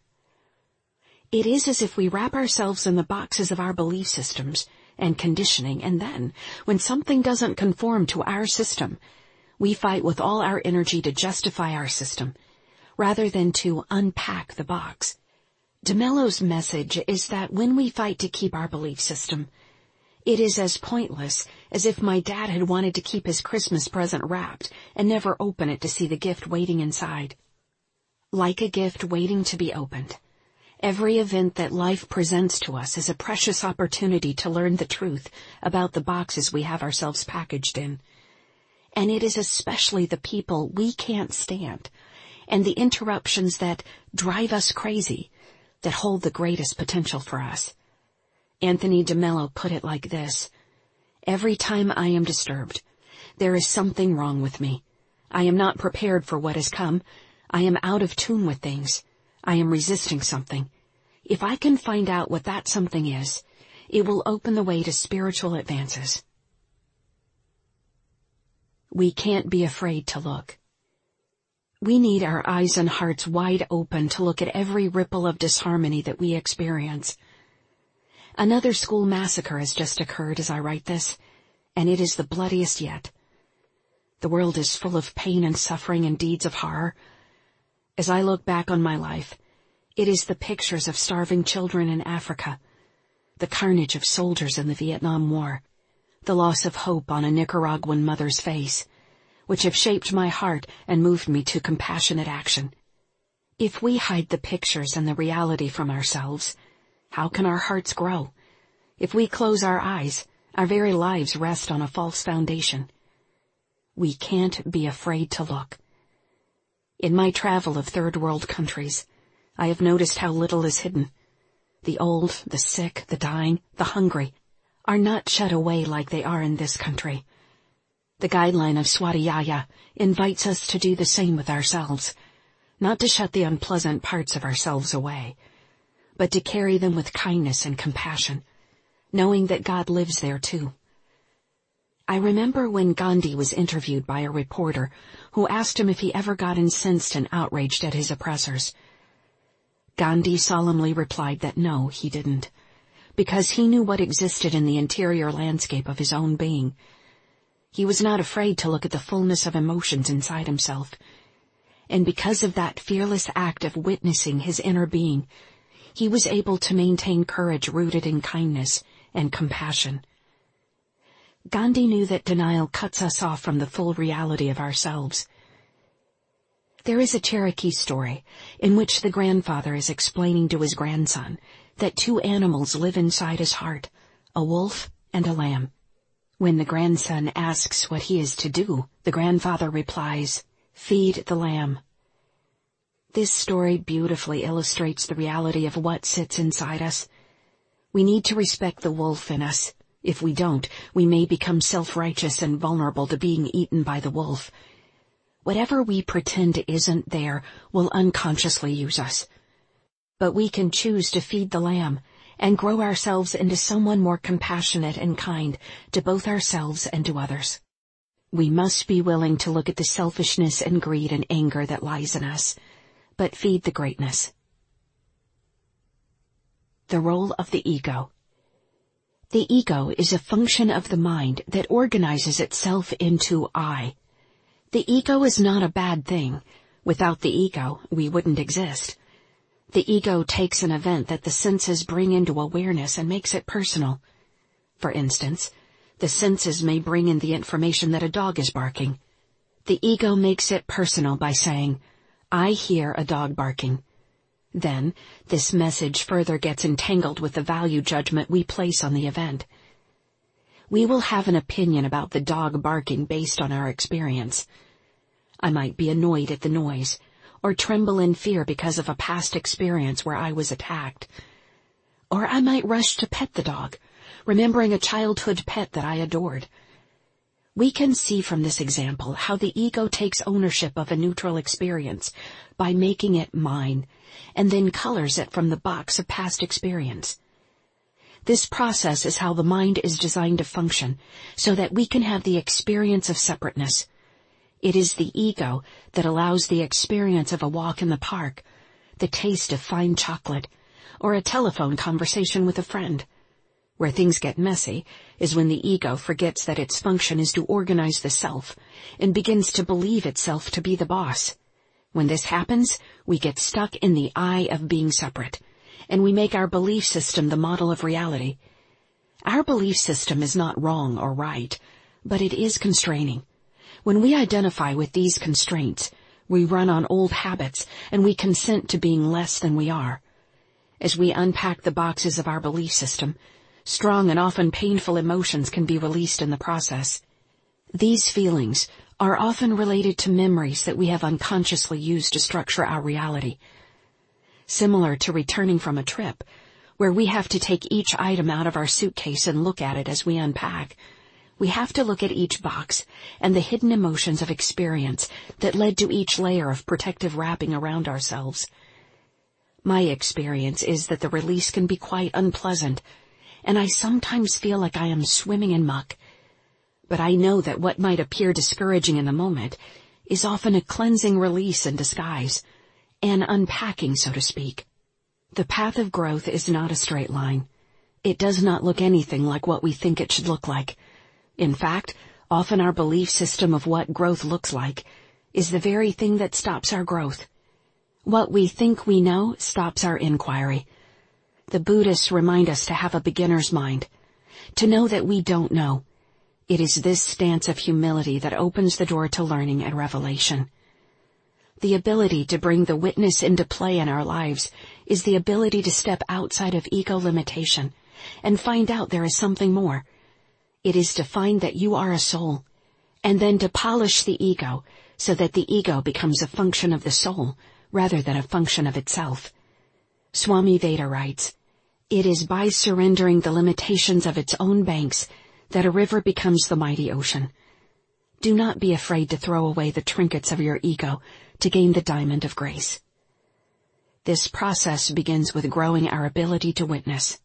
It is as if we wrap ourselves in the boxes of our belief systems and conditioning, and then, when something doesn't conform to our system, we fight with all our energy to justify our system, rather than to unpack the box. DeMello's message is that when we fight to keep our belief system, it is as pointless as if my dad had wanted to keep his Christmas present wrapped and never open it to see the gift waiting inside. Like a gift waiting to be opened, every event that life presents to us is a precious opportunity to learn the truth about the boxes we have ourselves packaged in. And it is especially the people we can't stand and the interruptions that drive us crazy that hold the greatest potential for us. Anthony DeMello put it like this: "Every time I am disturbed, there is something wrong with me. I am not prepared for what has come. I am out of tune with things. I am resisting something. If I can find out what that something is, it will open the way to spiritual advances." We can't be afraid to look. We need our eyes and hearts wide open to look at every ripple of disharmony that we experience. Another school massacre has just occurred as I write this, and it is the bloodiest yet. The world is full of pain and suffering and deeds of horror. As I look back on my life, it is the pictures of starving children in Africa, the carnage of soldiers in the Vietnam War, the loss of hope on a Nicaraguan mother's face, which have shaped my heart and moved me to compassionate action. If we hide the pictures and the reality from ourselves, how can our hearts grow? If we close our eyes, our very lives rest on a false foundation. We can't be afraid to look. In my travel of third world countries, I have noticed how little is hidden. The old, the sick, the dying, the hungry are not shut away like they are in this country. The guideline of Swadhyaya invites us to do the same with ourselves, not to shut the unpleasant parts of ourselves away, but to carry them with kindness and compassion, knowing that God lives there too. I remember when Gandhi was interviewed by a reporter who asked him if he ever got incensed and outraged at his oppressors. Gandhi solemnly replied that no, he didn't, because he knew what existed in the interior landscape of his own being. He was not afraid to look at the fullness of emotions inside himself. And because of that fearless act of witnessing his inner being, he was able to maintain courage rooted in kindness and compassion. Gandhi knew that denial cuts us off from the full reality of ourselves. There is a Cherokee story in which the grandfather is explaining to his grandson that two animals live inside his heart, a wolf and a lamb. When the grandson asks what he is to do, the grandfather replies, "Feed the lamb." This story beautifully illustrates the reality of what sits inside us. We need to respect the wolf in us. If we don't, we may become self-righteous and vulnerable to being eaten by the wolf. Whatever we pretend isn't there will unconsciously use us. But we can choose to feed the lamb and grow ourselves into someone more compassionate and kind to both ourselves and to others. We must be willing to look at the selfishness and greed and anger that lies in us, but feed the greatness. The role of the ego. The ego is a function of the mind that organizes itself into I. The ego is not a bad thing. Without the ego, we wouldn't exist. The ego takes an event that the senses bring into awareness and makes it personal. For instance, the senses may bring in the information that a dog is barking. The ego makes it personal by saying, "I hear a dog barking." Then, this message further gets entangled with the value judgment we place on the event. We will have an opinion about the dog barking based on our experience. I might be annoyed at the noise, or tremble in fear because of a past experience where I was attacked. Or I might rush to pet the dog, remembering a childhood pet that I adored. We can see from this example how the ego takes ownership of a neutral experience by making it mine, and then colors it from the box of past experience. This process is how the mind is designed to function, so that we can have the experience of separateness. It is the ego that allows the experience of a walk in the park, the taste of fine chocolate, or a telephone conversation with a friend. Where things get messy is when the ego forgets that its function is to organize the self and begins to believe itself to be the boss. When this happens, we get stuck in the I of being separate, and we make our belief system the model of reality. Our belief system is not wrong or right, but it is constraining. When we identify with these constraints, we run on old habits and we consent to being less than we are. As we unpack the boxes of our belief system, strong and often painful emotions can be released in the process. These feelings are often related to memories that we have unconsciously used to structure our reality. Similar to returning from a trip, where we have to take each item out of our suitcase and look at it as we unpack, we have to look at each box and the hidden emotions of experience that led to each layer of protective wrapping around ourselves. My experience is that the release can be quite unpleasant, and I sometimes feel like I am swimming in muck. But I know that what might appear discouraging in the moment is often a cleansing release in disguise, an unpacking, so to speak. The path of growth is not a straight line. It does not look anything like what we think it should look like. In fact, often our belief system of what growth looks like is the very thing that stops our growth. What we think we know stops our inquiry. The Buddhists remind us to have a beginner's mind, to know that we don't know. It is this stance of humility that opens the door to learning and revelation. The ability to bring the witness into play in our lives is the ability to step outside of ego limitation and find out there is something more. It is to find that you are a soul, and then to polish the ego so that the ego becomes a function of the soul rather than a function of itself. Swami Veda writes, "It is by surrendering the limitations of its own banks that a river becomes the mighty ocean." Do not be afraid to throw away the trinkets of your ego to gain the diamond of grace. This process begins with growing our ability to witness.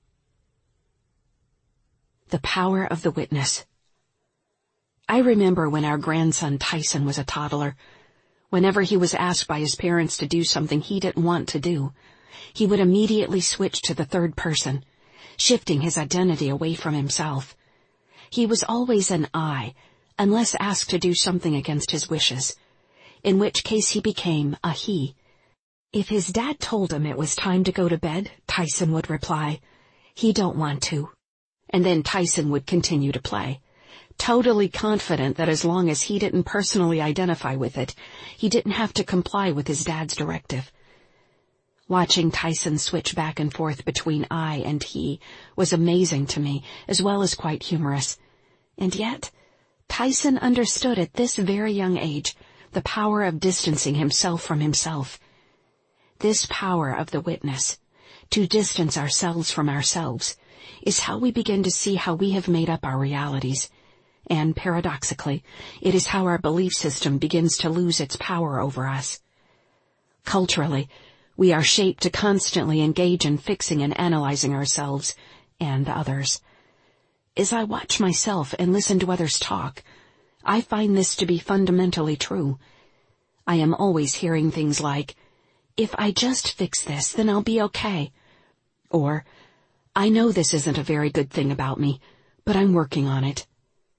The power of the witness. I remember when our grandson Tyson was a toddler. Whenever he was asked by his parents to do something he didn't want to do, he would immediately switch to the third person, shifting his identity away from himself. He was always an I, unless asked to do something against his wishes, in which case he became a he. If his dad told him it was time to go to bed, Tyson would reply, "He don't want to." And then Tyson would continue to play, totally confident that as long as he didn't personally identify with it, he didn't have to comply with his dad's directive. Watching Tyson switch back and forth between I and he was amazing to me, as well as quite humorous. And yet, Tyson understood at this very young age the power of distancing himself from himself. This power of the witness, to distance ourselves from ourselves, is how we begin to see how we have made up our realities. And paradoxically, it is how our belief system begins to lose its power over us. Culturally, we are shaped to constantly engage in fixing and analyzing ourselves and others. As I watch myself and listen to others talk, I find this to be fundamentally true. I am always hearing things like, "If I just fix this, then I'll be okay." Or, "I know this isn't a very good thing about me, but I'm working on it."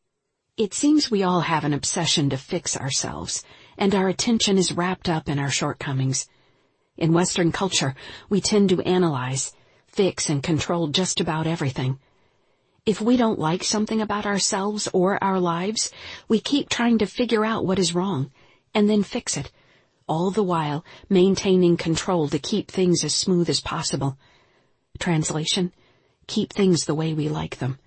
It seems we all have an obsession to fix ourselves, and our attention is wrapped up in our shortcomings. In Western culture, we tend to analyze, fix, and control just about everything. If we don't like something about ourselves or our lives, we keep trying to figure out what is wrong, and then fix it, all the while maintaining control to keep things as smooth as possible. Translation: keep things the way we like them.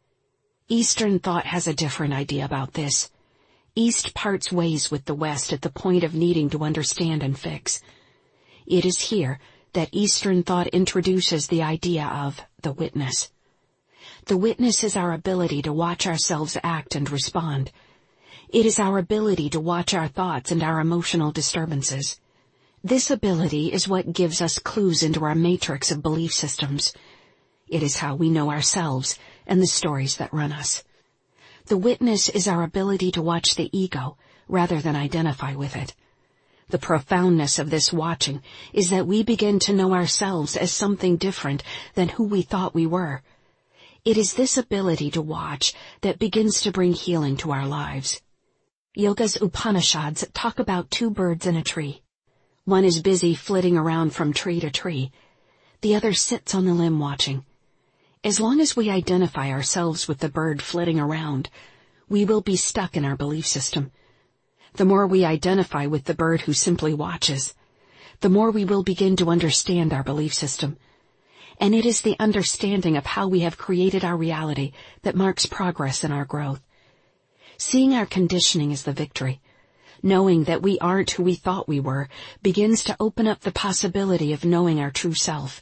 Eastern thought has a different idea about this. East parts ways with the West at the point of needing to understand and fix. It is here that Eastern thought introduces the idea of the witness. The witness is our ability to watch ourselves act and respond. It is our ability to watch our thoughts and our emotional disturbances. This ability is what gives us clues into our matrix of belief systems. It is how we know ourselves and the stories that run us. The witness is our ability to watch the ego rather than identify with it. The profoundness of this watching is that we begin to know ourselves as something different than who we thought we were. It is this ability to watch that begins to bring healing to our lives. Yoga's Upanishads talk about two birds in a tree. One is busy flitting around from tree to tree. The other sits on the limb watching. As long as we identify ourselves with the bird flitting around, we will be stuck in our belief system. The more we identify with the bird who simply watches, the more we will begin to understand our belief system. And it is the understanding of how we have created our reality that marks progress in our growth. Seeing our conditioning as the victory, knowing that we aren't who we thought we were, begins to open up the possibility of knowing our true self.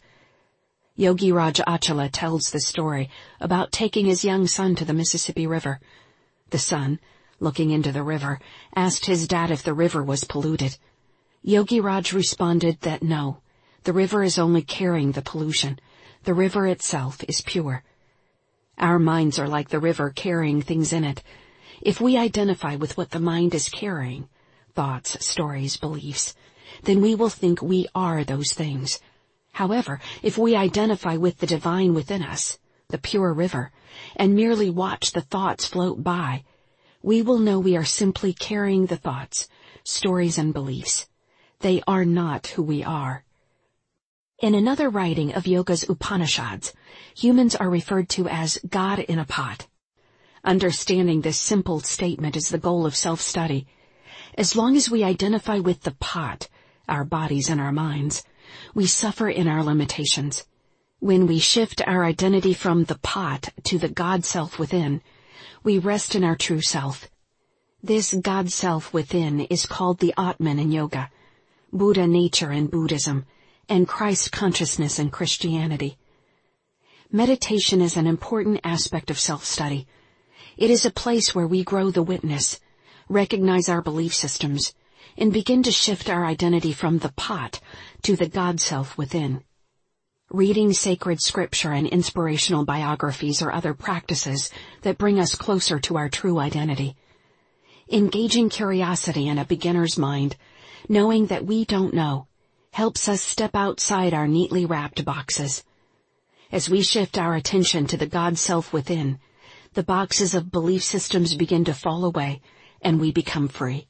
Yogi Raj Achala tells the story about taking his young son to the Mississippi River. The son, looking into the river, asked his dad if the river was polluted. Yogi Raj responded that no, the river is only carrying the pollution. The river itself is pure. Our minds are like the river carrying things in it. If we identify with what the mind is carrying, thoughts, stories, beliefs, then we will think we are those things. However, if we identify with the divine within us, the pure river, and merely watch the thoughts float by, we will know we are simply carrying the thoughts, stories, and beliefs. They are not who we are. In another writing of Yoga's Upanishads, humans are referred to as God in a pot. Understanding this simple statement is the goal of self-study. As long as we identify with the pot, our bodies and our minds, we suffer in our limitations. When we shift our identity from the pot to the God self within, we rest in our true self. This God self within is called the Atman in yoga, Buddha nature in Buddhism, and Christ consciousness in Christianity. Meditation is an important aspect of self-study. It is a place where we grow the witness, recognize our belief systems, and begin to shift our identity from the pot to the God self within. Reading sacred scripture and inspirational biographies are other practices that bring us closer to our true identity. Engaging curiosity in a beginner's mind, knowing that we don't know, helps us step outside our neatly wrapped boxes. As we shift our attention to the God self within, the boxes of belief systems begin to fall away, and we become free.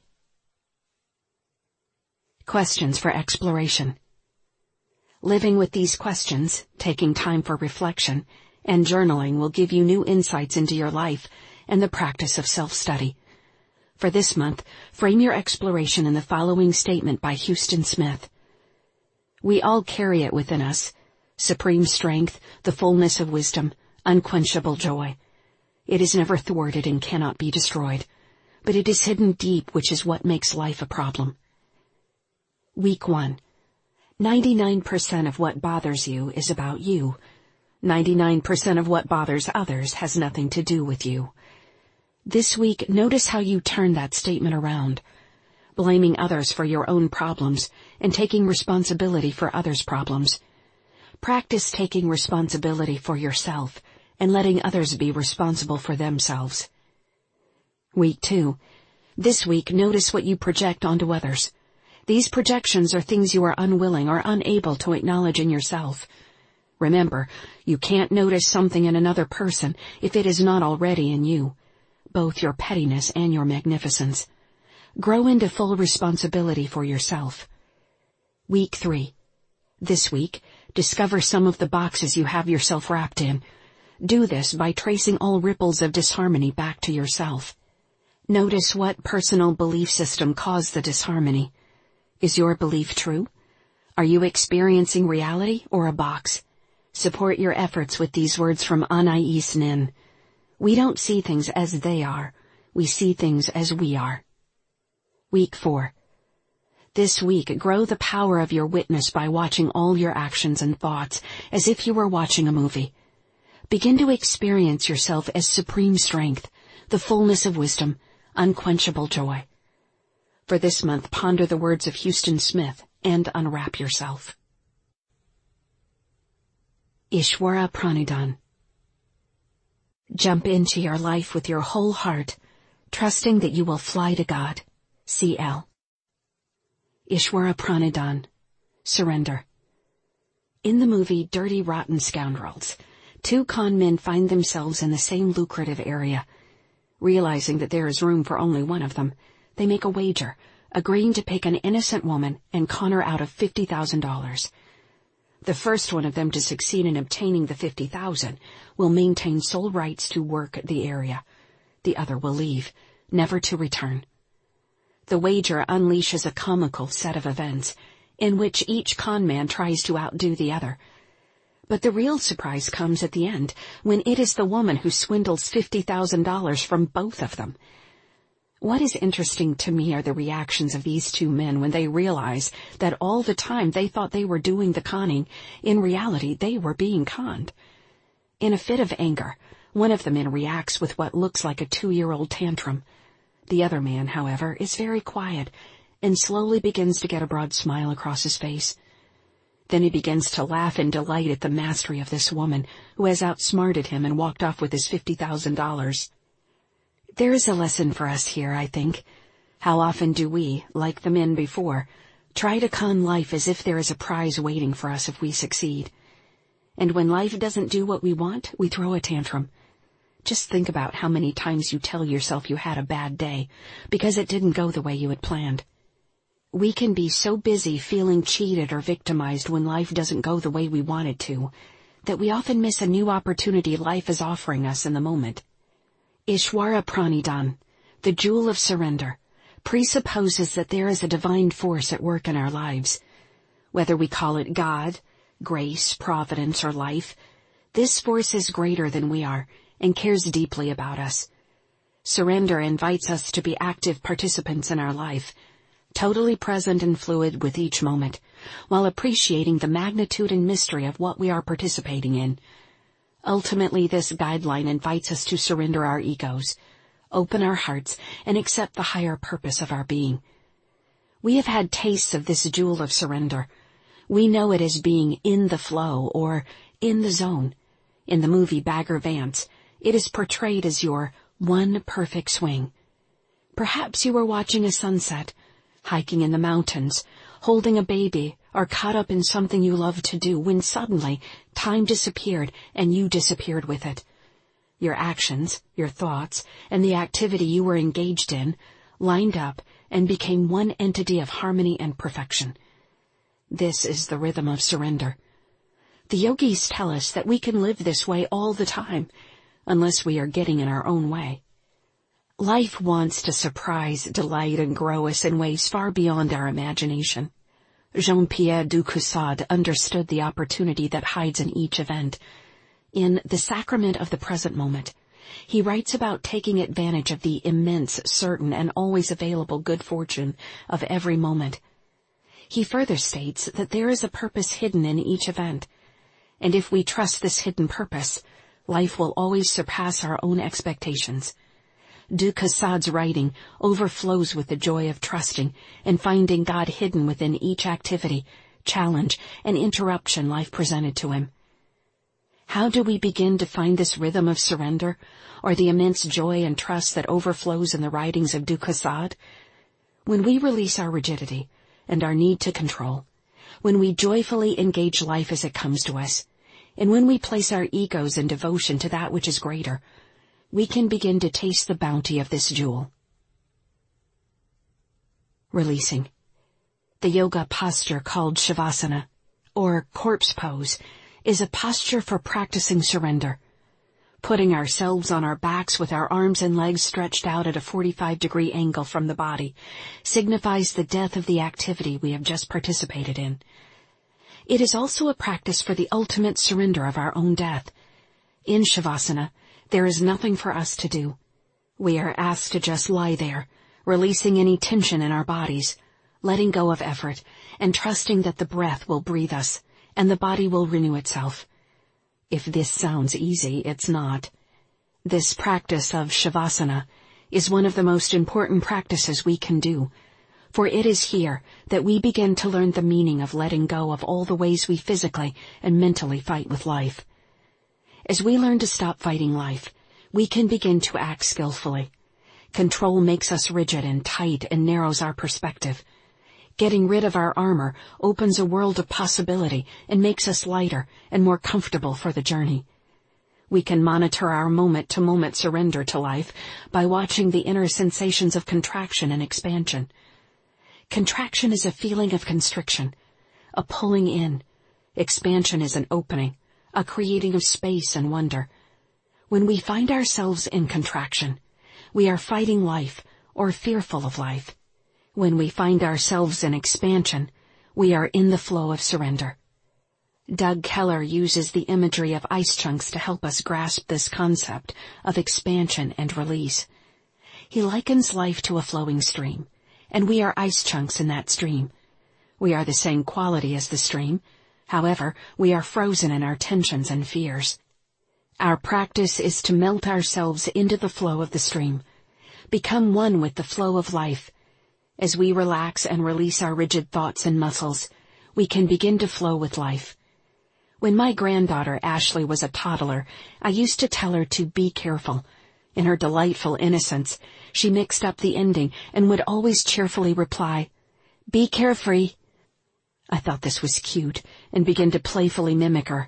Questions for exploration. Living with these questions, taking time for reflection, and journaling will give you new insights into your life and the practice of self-study. For this month, frame your exploration in the following statement by Huston Smith. We all carry it within us: supreme strength, the fullness of wisdom, unquenchable joy. It is never thwarted and cannot be destroyed, but it is hidden deep, which is what makes life a problem. Week 1. 99% of what bothers you is about you. 99% of what bothers others has nothing to do with you. This week, notice how you turn that statement around, blaming others for your own problems and taking responsibility for others' problems. Practice taking responsibility for yourself and letting others be responsible for themselves. Week 2. This week, notice what you project onto others. These projections are things you are unwilling or unable to acknowledge in yourself. Remember, you can't notice something in another person if it is not already in you, both your pettiness and your magnificence. Grow into full responsibility for yourself. Week 3. This week, discover some of the boxes you have yourself wrapped in. Do this by tracing all ripples of disharmony back to yourself. Notice what personal belief system caused the disharmony. Is your belief true? Are you experiencing reality or a box? Support your efforts with these words from Anais Nin. We don't see things as they are. We see things as we are. Week 4. This week, grow the power of your witness by watching all your actions and thoughts as if you were watching a movie. Begin to experience yourself as supreme strength, the fullness of wisdom, unquenchable joy. For this month, ponder the words of Huston Smith and unwrap yourself. Ishwara Pranidhan. Jump into your life with your whole heart, trusting that you will fly to God. C.L. Ishwara Pranidhan. Surrender. In the movie Dirty Rotten Scoundrels, 2 con men find themselves in the same lucrative area. Realizing that there is room for only one of them, they make a wager, agreeing to pick an innocent woman and con her out of $50,000. The first one of them to succeed in obtaining the $50,000 will maintain sole rights to work the area. The other will leave, never to return. The wager unleashes a comical set of events, in which each con man tries to outdo the other. But the real surprise comes at the end, when it is the woman who swindles $50,000 from both of them. What is interesting to me are the reactions of these 2 men when they realize that all the time they thought they were doing the conning, in reality they were being conned. In a fit of anger, one of the men reacts with what looks like a 2-year-old tantrum. The other man, however, is very quiet and slowly begins to get a broad smile across his face. Then he begins to laugh in delight at the mastery of this woman, who has outsmarted him and walked off with his $50,000. There is a lesson for us here, I think. How often do we, like the men before, try to con life as if there is a prize waiting for us if we succeed? And when life doesn't do what we want, we throw a tantrum. Just think about how many times you tell yourself you had a bad day because it didn't go the way you had planned. We can be so busy feeling cheated or victimized when life doesn't go the way we want it to, that we often miss a new opportunity life is offering us in the moment. Ishwara Pranidhan, the jewel of surrender, presupposes that there is a divine force at work in our lives. Whether we call it God, grace, providence, or life, this force is greater than we are and cares deeply about us. Surrender invites us to be active participants in our life, totally present and fluid with each moment, while appreciating the magnitude and mystery of what we are participating in. Ultimately, this guideline invites us to surrender our egos, open our hearts, and accept the higher purpose of our being. We have had tastes of this jewel of surrender. We know it as being in the flow or in the zone. In the movie Bagger Vance, it is portrayed as your one perfect swing. Perhaps you are watching a sunset, hiking in the mountains, holding a baby, or caught up in something you loved to do when suddenly time disappeared and you disappeared with it. Your actions, your thoughts, and the activity you were engaged in lined up and became one entity of harmony and perfection. This is the rhythm of surrender. The yogis tell us that we can live this way all the time, unless we are getting in our own way. Life wants to surprise, delight, and grow us in ways far beyond our imagination. Jean-Pierre du Caussade understood the opportunity that hides in each event. In The Sacrament of the Present Moment, he writes about taking advantage of the immense, certain, and always available good fortune of every moment. He further states that there is a purpose hidden in each event, and if we trust this hidden purpose, life will always surpass our own expectations. Du Caussade's writing overflows with the joy of trusting and finding God hidden within each activity, challenge, and interruption life presented to him. How do we begin to find this rhythm of surrender, or the immense joy and trust that overflows in the writings of Du Caussade? When we release our rigidity and our need to control, when we joyfully engage life as it comes to us, and when we place our egos in devotion to that which is greater, we can begin to taste the bounty of this jewel. Releasing. The yoga posture called Shavasana, or corpse pose, is a posture for practicing surrender. Putting ourselves on our backs with our arms and legs stretched out at a 45-degree angle from the body signifies the death of the activity we have just participated in. It is also a practice for the ultimate surrender of our own death. In Shavasana, there is nothing for us to do. We are asked to just lie there, releasing any tension in our bodies, letting go of effort, and trusting that the breath will breathe us, and the body will renew itself. If this sounds easy, it's not. This practice of Shavasana is one of the most important practices we can do, for it is here that we begin to learn the meaning of letting go of all the ways we physically and mentally fight with life. As we learn to stop fighting life, we can begin to act skillfully. Control makes us rigid and tight and narrows our perspective. Getting rid of our armor opens a world of possibility and makes us lighter and more comfortable for the journey. We can monitor our moment-to-moment surrender to life by watching the inner sensations of contraction and expansion. Contraction is a feeling of constriction, a pulling in. Expansion is an opening, a creating of space and wonder. When we find ourselves in contraction, we are fighting life or fearful of life. When we find ourselves in expansion, we are in the flow of surrender. Doug Keller uses the imagery of ice chunks to help us grasp this concept of expansion and release. He likens life to a flowing stream, and we are ice chunks in that stream. We are the same quality as the stream. However, we are frozen in our tensions and fears. Our practice is to melt ourselves into the flow of the stream, become one with the flow of life. As we relax and release our rigid thoughts and muscles, we can begin to flow with life. When my granddaughter Ashley was a toddler, I used to tell her to be careful. In her delightful innocence, she mixed up the ending and would always cheerfully reply, "Be carefree." I thought this was cute and began to playfully mimic her.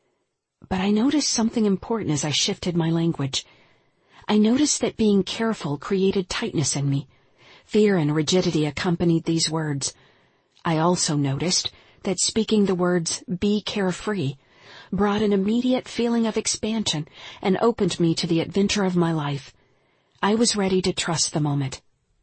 But I noticed something important as I shifted my language. I noticed that being careful created tightness in me. Fear and rigidity accompanied these words. I also noticed that speaking the words, "be carefree," brought an immediate feeling of expansion and opened me to the adventure of my life. I was ready to trust the moment.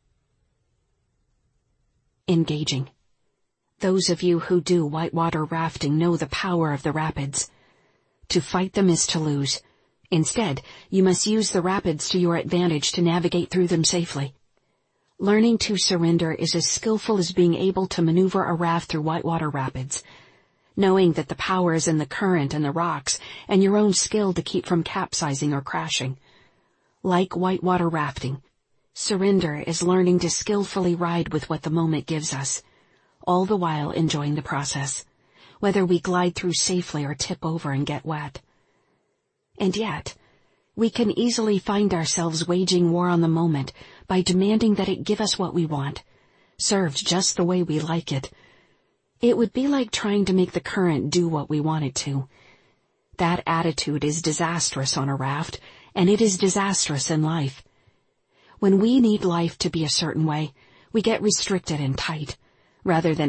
Engaging. Those of you who do whitewater rafting know the power of the rapids. To fight them is to lose. Instead, you must use the rapids to your advantage to navigate through them safely. Learning to surrender is as skillful as being able to maneuver a raft through whitewater rapids. Knowing that the power is in the current and the rocks, and your own skill to keep from capsizing or crashing. Like whitewater rafting, surrender is learning to skillfully ride with what the moment gives us, all the while enjoying the process, whether we glide through safely or tip over and get wet. And yet, we can easily find ourselves waging war on the moment by demanding that it give us what we want, served just the way we like it. It would be like trying to make the current do what we want it to. That attitude is disastrous on a raft, and it is disastrous in life. When we need life to be a certain way, we get restricted and tight, rather than